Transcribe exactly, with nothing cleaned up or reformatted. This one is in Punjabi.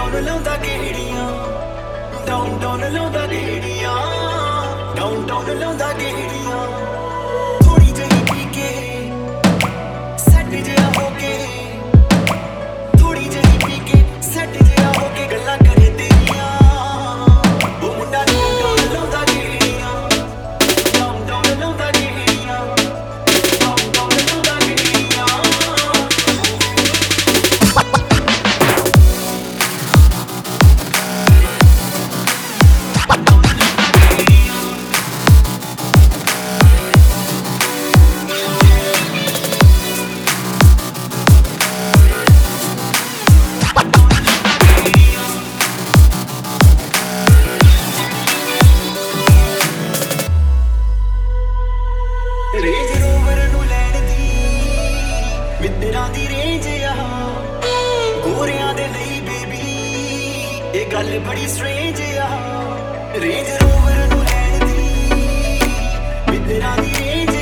ਡਾਊਨ ਲਾਉਂਦਾ ਗੇੜੀਆਂ ਡਾਊਨ ਡਾਊਨ ਲਾਉਂਦਾ ਗੇੜੀਆਂ ਡਾਊਨ ਡਾਊਨ ਲਾਉਂਦਾ ਗੇੜੀਆਂ ਥੋੜੀ ਜਿਹੀ ਪੀ ਕੇ ਸੈੱਟ ਜਿਹਾ ਹੋ ਕੇ ਥੋੜੀ ਜਿਹੀ ਪੀ ਕੇ ਸੈੱਟ ਜਿਹਾ ਹੋ ਕੇ ਗੱਲਾਂ ਕਰੇ ਤੇਰੀਆਂ ਉਹ ਮੁੰਡਾ ਡਾਊਨ ਡਾਊਨ ਲਾਉਂਦਾ ਗੇੜੀਆਂ ਡਾਊਨ ਡਾਊਨ ਲਾਉਂਦਾ ਗੇੜੀਆਂ ਡਾਊਨ ਡਾਊਨ ਲਾਉਂਦਾ ਗੇੜੀਆਂ ਰੇਂਜ ਰੋਵਰ ਨੂੰ ਲੈਣ ਦੀ ਮਿੱਤਰਾਂ ਦੀ ਰੇਂਜ ਆ ਗੋਰਿਆਂ ਦੇ ਲਈ ਬੇਬੀ ਇਹ ਗੱਲ ਬੜੀ ਸਟ੍ਰੇਂਜ ਆ ਰੇਂਜ ਰੋਵਰ ਨੂੰ ਲੈਣ ਦੀ ਮਿੱਤਰਾਂ ਦੀ ਰੇਂਜ